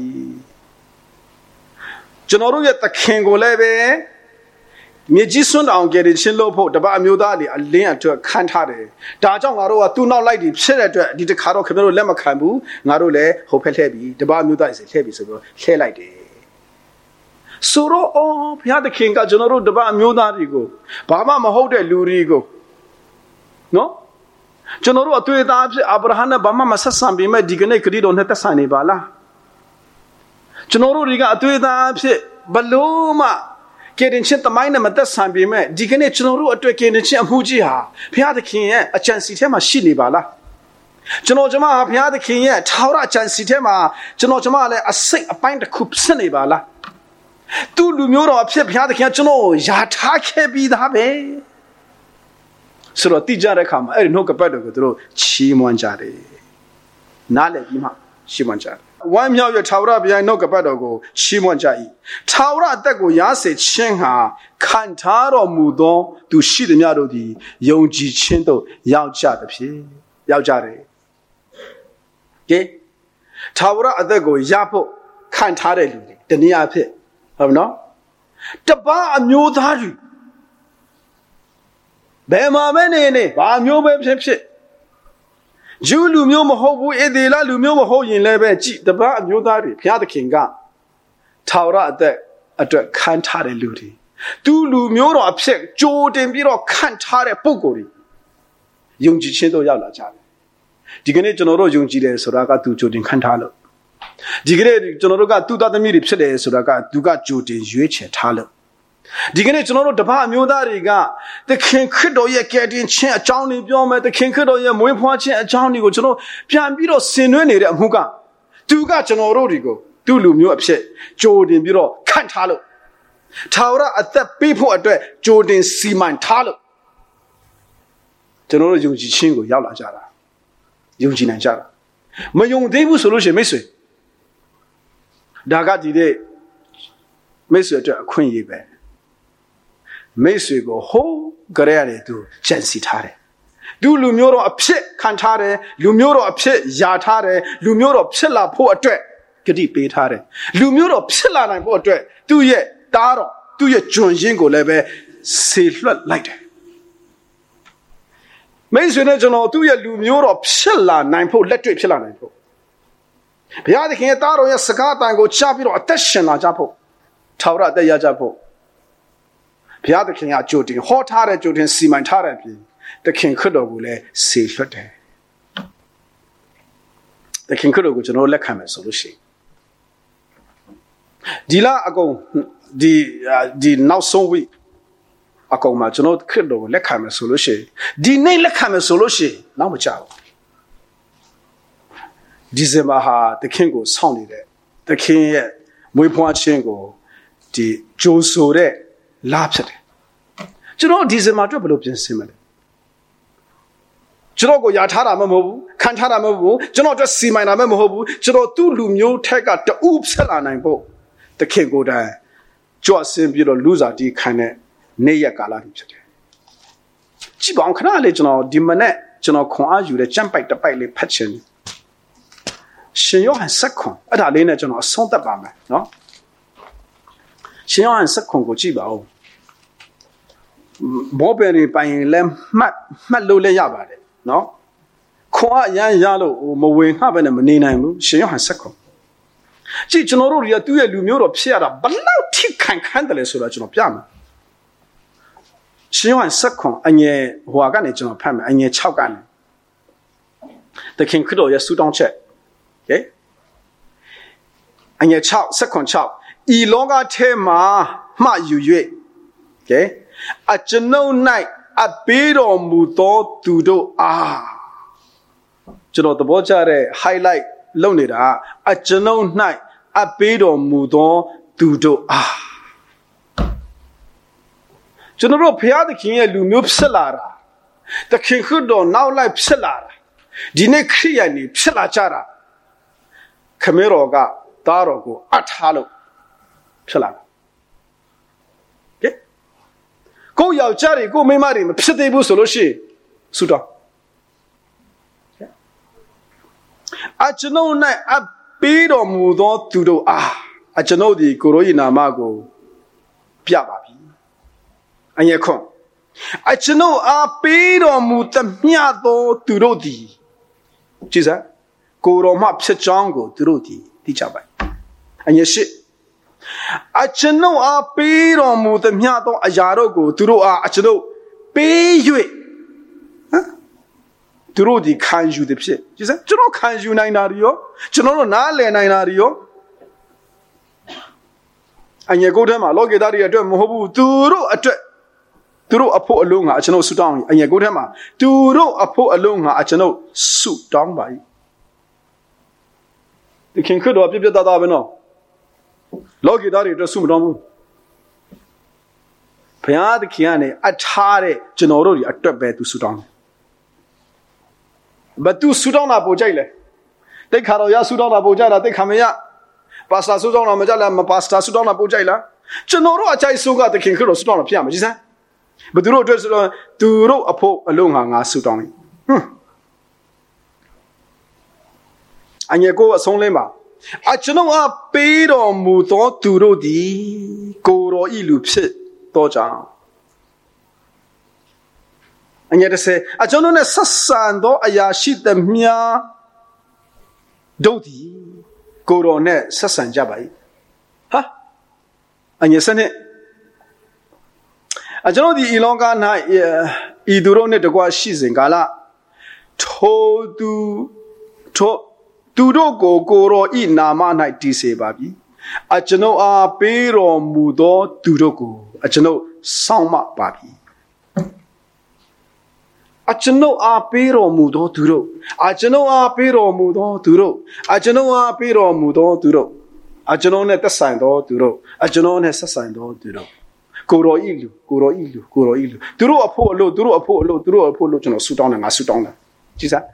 ကျွန်တော်တို့ရဲ့သခင်ကိုလည်းပဲမြေကြီးစွန့်အောင်ကြတဲ့ချင်းလို့ဖို့တပတ်အမျိုးသားတွေအလင်းအတွက်ခန့်ထားတယ်ဒါကြောင့်ငါတို့ကသူ့နောက်လိုက်ပြီးဖြစ်တဲ့အတွက်ဒီတစ်ခါတော့ခင်ဗျားတို့လက်မခံဘူးငါတို့လည်းဟိုဖက်လှည့်ပြီးတပတ်အမျိုးသားတွေလှည့်ပြီးဆိုပြီးလှည့်လိုက်တယ်ဆိုတော့အော်ဘုရားသခင်ကကျွန်တော်တို့တပတ်အမျိုးသားတွေကိုဘာမှမဟုတ်တဲ့လူတွေကိုနော်ကျွန်တော်တို့အသွေးသားဖြစ်အာဗြဟံနဲ့ဘာမှမဆက်ဆံပေမဲ့ဒီကနေ့ခရစ်တော်နဲ့သက်ဆိုင်နေပါလားကျွန်တော်တို့တွေကအသွေးသားဖြစ်ဘလို့မှကယ်တင်ခြင်းတမိုင်းနဲ့မသက်ဆိုင်ပေမဲ့ဒီကနေ့ကျွန်တော်တို့အတွက်ကယ်တင်ခြင်းအမှုကြီးဟာဘုရားသခင်ရဲ့အကြံစီထဲမှာရှိနေပါလားကျွန်တော်ကျမဟာဘုရားသခင်ရဲ့ထာဝရအကြံစီထဲမှာကျွန်တော်ကျမလည်းအစိတ်အပိုင်းတစ်ခုဖြစ်နေပါလားသူလူမျိုးတော်အဖြစ်ဘုရားသခင်ကကျွန်တော်ကိုယာထားခဲ့ပြီးသားပဲဆိုတော့တိကျတဲ့အခါမှာအဲ့ဒီနှုတ်ကပတ်တော်ကိုသူတို့ချီးမွမ်းကြတယ်နားလည်ပြီးမှချီးမွမ်းကြတယ်ဝမ်းမြောက်ရထာဝရဘုရားနှုတ်ကပတ်တော်ကိုချီးမွမ်းကြ၏ထာဝရအသက်ကိုရစေခြင်းဟာခံထားတော်မူသောသူရှိသည်များတို့သည်ယုံကြည်ခြင်းသို့ရောက်ကြသဖြင့်ရောက်ကြတယ်ကဲထာဝရအသက်ကိုရဖို့ခံထားတဲ့လူတွေတနည်းအားဖြင့်ဟုတ်မနော်တပါးအမျိုးသားတွေဘယ်မှာပဲနေနေဘာမျိုးပဲဖြစ်ဖြစ်ဂျူးလူမျိုးမဟုတ်ဘူးအေဒေလလူမျိုးမဟုတ်ရင်လည်းပဲကြည်တပါးအမျိုးသားတွေဘုရားသခင်ကထာဝရအသက်အတွက်ခံထားတဲ့လူတွေသူလူမျိုးတော်အဖြစ်ကြိုတင်ပြီးတော့ခံထားတဲ့ပုံကိုယ်တွေယုံကြည်ခြင်းတို့ရောက်လာကြတယ်ဒီကနေ့ကျွန်တော်တို့ယုံကြည်တယ်ဆိုတာကသူကြိုတင်ခံထားလို့ဒီကနေ့ကျွန်တော်တို့ကသူ့သားသမီးတွေဖြစ်တယ်ဆိုတာကသူကကြိုတင်ရွေးချယ်ထားလို့ဒီကနေ့ကျွန်တော်တို့တပါးအမျိုးသားတွေကသခင်ခရစ်တော်ရဲ့ကယ်တင်ခြင်းအကြောင်းတွေပြောမယ်သခင်ခရစ်တော်ရဲ့မွေးဖွားခြင်းအကြောင်းတွေကိုကျွန်တော်ပြန်ပြီးတော့ဆင်နွှဲနေတဲ့အမှုကသူကကျွန်တော်တို့တွေကိုသူ့လူမျိုးအဖြစ်ကြိုတင်ပြီးတော့ခံထားလို့ထာဝရအသက်ပေးဖို့အတွက်ကြိုတင်စီမံထားလို့ကျွန်တော်တို့ယုံကြည်ခြင်းကိုရောက်လာကြတာယုံကြည်နိုင်ကြတာမယုံသေးဘူးဆိုလို့ရှိရင်မိတ်ဆွေဒါကဒီတဲ့မိတ်ဆွေအတွက်အခွင့်အရေးပဲမိတ်ဆွေကိုဟိုးကြရရတယ်သူကြံစီထားတယ်သူလူမျိုးတော်အဖြစ်ခံထားတယ်လူမျိုးတော်အဖြစ်ယာထားတယ်လူမျိုးတော်ဖြစ်လာဖို့အတွက်ဂတိပေးထားတယ်လူမျိုးတော်ဖြစ်လာနိုင်ဖို့အတွက်သူ့ရဲ့တားတော်သူ့ရဲ့ဂျွန်ရင်းကိုလည်းပဲဆေလွှတ်လိုက်တယ်မိတ်ဆွေနဲ့ကျွန်တော်သူ့ရဲ့လူမျိုးတော်ဖြစ်လာနိုင်ဖို့လက်တွေ့ဖြစ်လာနိုင်ဖို့ဘုရားသခင်ရဲ့တားတော်ရဲ့စကားအတိုင်းကိုချပြီးတော့အသက်ရှင်လာကြဖို့ထာဝရအသက်ရကြဖို့ဘုရားသခင်ကကြိုတင်ဟောထားတဲ့ကြိုတင်စီမံထားတဲ့ပြင်သခင်ခရစ်တော်ကိုလည်းဆေလွှတ်တယ်သခင်ခရစ်တော်ကိုကျွန်တော်လက်ခံမယ်ဆိုလို့ရှိရင်ဒီလအကုန်ဒီဒီနောက်ဆုံးဝိအကောင်မှာကျွန်တော်ခရစ်တော်ကိုလက်ခံမယ်ဆိုလို့ရှိရင်ဒီနေ့လက်ခံမယ်ဆိုလို့ရှိရင်နောက်မကြောက်ဒီဇင်ဘာဟာသခင်ကိုစောင့်နေတဲ့သခင်ရဲ့မွေးဖွားခြင်းကိုဒီကြိုးဆိုတဲ့လဖြစ်တယ်ကျွန်တော်ဒီဇင်ဘာအတွက်ဘယ်လိုပြင်ဆင်မလဲကျွန်တော်ကိုယာထားတာမဟုတ်ဘူးခံထားတာမဟုတ်ဘူးကျွန်တော်အတွက်စီမံတာမဟုတ်ဘူးကျွန်တော်သူ့လူမျိုးထက်ကတူဖြစ်လာနိုင်ဖို့သခင်ကိုယ်တိုင်ကြွဆင်းပြီးတော့လူစားတီးခံတဲ့နေ့ရက်ကာလတွေဖြစ်တယ်ကြည့်ပါအောင်ခဏလေးကျွန်တော်ဒီမနေ့ကျွန်တော်ခွန်အားယူတဲ့ကြမ်းပိုက်တပိုက်လေးဖတ်ချင်ရှင်ယောဟန်ဆက်ခွန်အဲ့ဒါလေးနဲ့ကျွန်တော်အဆုံးသတ်ပါမယ်နော်ရှင်ယောဟန်ဆက်ခွန်ကိုကြည့်ပါဦးဘောပယ်တွေပိုင်ရင်လည်းမှတ်မှတ်လို့လည်းရပါတယ်နော်ခွန်အားရမ်းရလို့မဝင်ခပဲနဲ့မနေနိုင်ဘူးရှင်ယောဟန်ဆက်ခွန်ကြည့်ကျွန်တော်တို့တွေကသူ့ရဲ့လူမျိုးတော်ဖြစ်ရတာဘလောက်ထိခံခံတယ်လဲဆိုတာကျွန်တော်ပြမယ်ရှင်ယောဟန်ဆက်ခွန်အငယ်ဟိုကနေကျွန်တော်ဖတ်မယ်အငယ်၆ကနေသခင်ခရစ်တော်ရဲ့ဆုတောင်းချက်โอเคအငယ်၆ဆက်ခွန်၆ဤလောကထဲမှာမှယူ၍โอเคအကျွန်ုပ်၌အပေးတော်မူသောသူတို့အားကျွန်တော်သဘောကျတဲ့ highlight လုပ်နေတာအကျွန်ုပ်၌အပေးတော်မူသောသူတို့အားကျွန်တော်တို့ဘုရားသခင်ရဲ့လူမျိုးဖြစ်လာတာသခင်ခရစ်တော်နောက်လိုက်ဖြစ်လာတာဒီနေ့ခရိယန်နေဖြစ်လာကြတာခမဲတော်ကသားတော်ကိုအထားလို့ဖြစ်လာတယ်ကဲကိုယောက်ျားတွေကိုမိန်းမတွေမဖြစ်သေးဘူးဆိုလို့ရှိရင်ဆုတောင်းအကျွန်ုပ်၌အပေးတော်မူသောသူတို့အားအကျွန်ုပ်ဒီကိုရောဤနာမကိုပြပါပြီအငယ်ခွန်အကျွန်ုပ်အားပေးတော်မူသမျှသောသူတို့သည်ကြည်စမ်းကိုရောမှဖြစ်ကြောင်းကိုသူတို့သည်သိကြပါအငယ်ရှိအကျွန်ုပ်အားပေးတော်မူသမျှသောအရာတို့ကိုသူတို့အားအကျွန်ုပ်ပေး၍ဟမ်သူတို့ဒီခံယူသည်ဖြစ်ကြည်စမ်းကျွန်တော်ခံယူနိုင်တာရောကျွန်တော်တို့နားလည်နိုင်တာရောအငယ်ကိုထဲမှာလောကေသားတွေအတွက်မဟုတ်ဘူးသူတို့အတွက်သူတို့အဖို့အလုံးငါကျွန်တော်ဆုတောင်းအငယ်ကိုထဲမှာသူတို့အဖို့အလုံးငါကျွန်တော်ဆုတောင်းပါ၏သခင်ခရစ်တော်ပြပြသားသားပဲနော်ဟလောကီသားတွေအတွက်ဆုမတောင်းဘူးဘုရားသခင်ကနေအထားတဲ့ကျွန်တော်တို့ဒီအတွက်ပဲသူဆုတောင်းတယ်ဘသူဆုတောင်းတာပို့ကြိုက်လဲတိတ်ခါတော့ရဆုတောင်းတာပို့ကြတာတိတ်ခါမရပါစတာဆုတောင်းတာမကြလားမပါစတာဆုတောင်းတာပို့ကြိုက်လားကျွန်တော်တို့အကြိုက်ဆုံးကသခင်ခရစ်တော်ဆုတောင်းတာဖြစ်ရမှာကြီးစမ်းဘသူတို့အတွက်ဆိုတော့သူတို့အဖို့အလုံးငါငါဆုတောင်းဟွန်းအငယ်ကိုအဆုံးလေးမှာအကျွန်ုပ်အားပေးတော်မူသောသူတို့သည်ကိုယ်တော်ဤလူဖြစ်သောကြောင့်အငယ်တစ်ဆယ်အကျွန်ုပ်နဲ့ဆက်ဆံသောအရာရှိသမျှတို့သည်ကိုယ်တော်နဲ့ဆက်ဆံကြပါ၏ဟာအငယ်ဆက်နဲ့အကျွန်ုပ်ဒီဤလောက၌ဤသူတို့နဲ့တကွရှိစဉ်ကာလထိုသူထိုသူတို့ကိုကိုယ်တော်ဤနာမ၌တည်စေပါပြီအကျွန်ုပ်အားပေးတော်မူသောသူတို့ကိုအကျွန်ုပ်စောင့်မပါပြီအကျွန်ုပ်အားပေးတော်မူသောသူတို့အကျွန်ုပ်အားပေးတော်မူသောသူတို့အကျွန်ုပ်အားပေးတော်မူသောသူတို့အကျွန်ုပ်နဲ့သက်ဆိုင်သောသူတို့အကျွန်ုပ်နဲ့ဆက်ဆိုင်သောသူတို့ကိုယ်တော်ဤလူကိုယ်တော်ဤလူကိုယ်တော်ဤလူသူတို့အဖို့အလို့သူတို့အဖို့အလို့သူတို့အဖို့လို့ကျွန်တော်ဆူတောင်းတယ်ငါဆူတောင်းတယ်ကြည်စား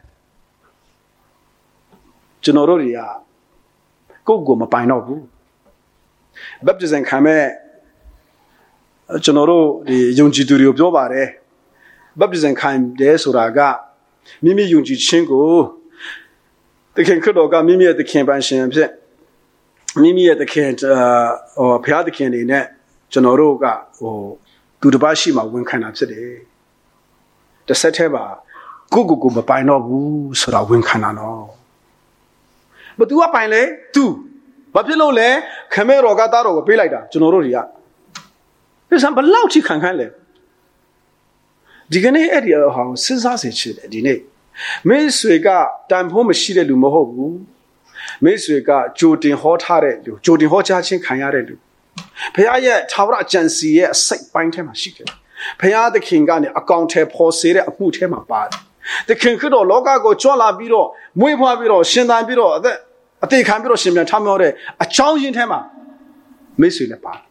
ကျွန်တော်တို့တွေကကိုယ့်ကိုမပိုင်တော့ဘူးဘပ်တဇန်ခံမဲ့ကျွန်တော်တို့ဒီယုံကြည်သူတွေကိုပြောပါတယ်ဘပ်တဇန်ခံတယ်ဆိုတာကမိမိယုံကြည်ခြင်းကိုသခင်ခရစ်တော်ကမိမိရဲ့သခင်ပန်ရှင်ဖြစ်မိမိရဲ့သခင်ဟိုဘုရားသခင်တွေနဲ့ကျွန်တော်တို့ကဟိုသူတစ်ပါးရှိမှဝန်ခံတာဖြစ်တယ်တစ်ဆက်တည်းပါကိုကိုကိုမပိုင်တော့ဘူးဆိုတာဝန်ခံတာနော်ဘသူကပိုင်လဲသူဘာဖြစ်လို့လဲခမဲတော်ကသားတော်ကိုပေးလိုက်တာကျွန်တော်တို့တွေကပြစံဘလောက်ချိခံခိုင်းလဲဒီကနေ့အဲ့ဒီအဟောင်းစဉ်းစားစေချင်တယ်ဒီနေ့မိတ်ဆွေကတန်ဖိုးမရှိတဲ့လူမဟုတ်ဘူးမိတ်ဆွေကကြိုတင်ဟောထားတဲ့လူကြိုတင်ဟောကြားခြင်းခံရတဲ့လူဘုရားရဲ့ထာဝရအကြံစီရဲ့အစိတ်ပိုင်းထဲမှာရှိတယ်ဘုရားသခင်ကနေအကောင့်ထဲပေါ်စေတဲ့အမှုထဲမှာပါတယ်သခင်ခရစ်တော်လောကကိုကြွလာပြီးတော့မွေးဖွားပြီးတော့ရှင်သန်ပြီးတော့အသက်အသေးခံပြီးတော့ရှင်ပြန်ထမြောတဲ့အချောင်းရင်းထဲမှာမိတ်ဆွေလည်းပါတယ်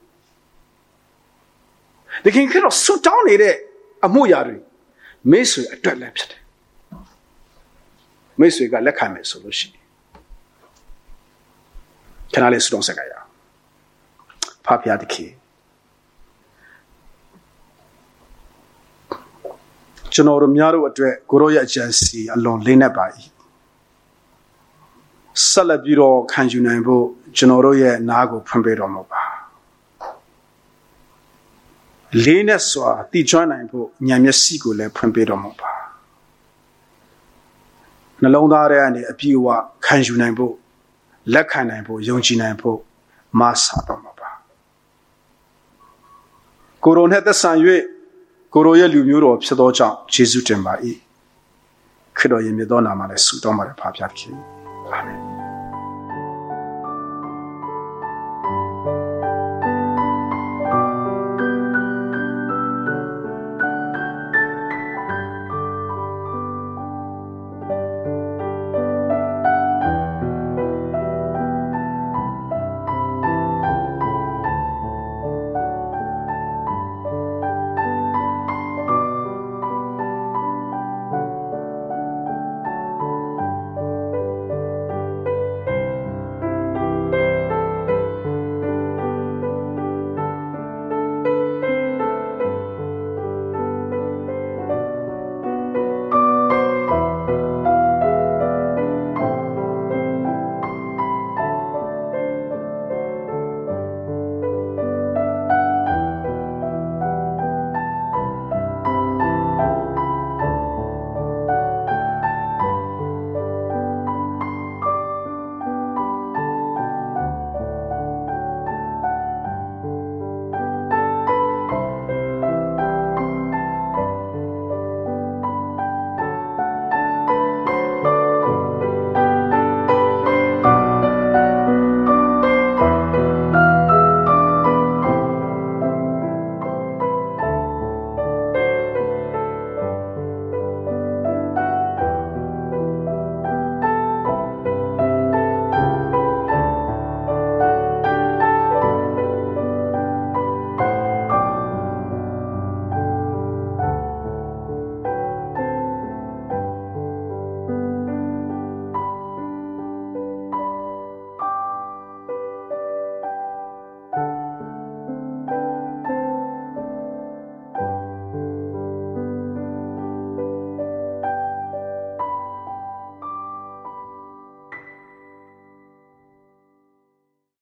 သခင်ခရစ်တော်ဆွတောင်းနေတဲ့အမှုရာတွေမိတ်ဆွေအတွက်လည်းဖြစ်တယ်မိတ်ဆွေကလက်ခံမယ်ဆိုလို့ရှိရင်ခဏလေးဆွတောင်းစကားရအောင်ဖဖျားသခင်ကျွန်တော်တို့များတို့အတွက်ကိုရောရဲ့အကြံစီအလွန်လေးနက်ပါ၏ဆက်လက်ပြီးတော့ခံယူနိုင်ဖို့ကျွန်တော်တို့ရဲ့နားကိုဖွင့်ပေးတော်မူပါလေးနက်စွာတည်ကျွမ်းနိုင်ဖို့ဉာဏ်မျက်စိကိုလည်းဖွင့်ပေးတော်မူပါနှလုံးသားထဲကနေအပြည့်အဝခံယူနိုင်ဖို့လက်ခံနိုင်ဖို့ယုံကြည်နိုင်ဖို့မဆာတော်မူပါကိုရိုနဲ့သက်ဆိုင်၍ကိုရိုရဲ့လူမျိုးတော်ဖြစ်သောကြောင့်ယေရှုတင်ပါ၏ခရစ်တော်ရဲ့မြတ်သောနာမနဲ့ဆုတောင်းပါတယ်ဖပါခင်အာမင်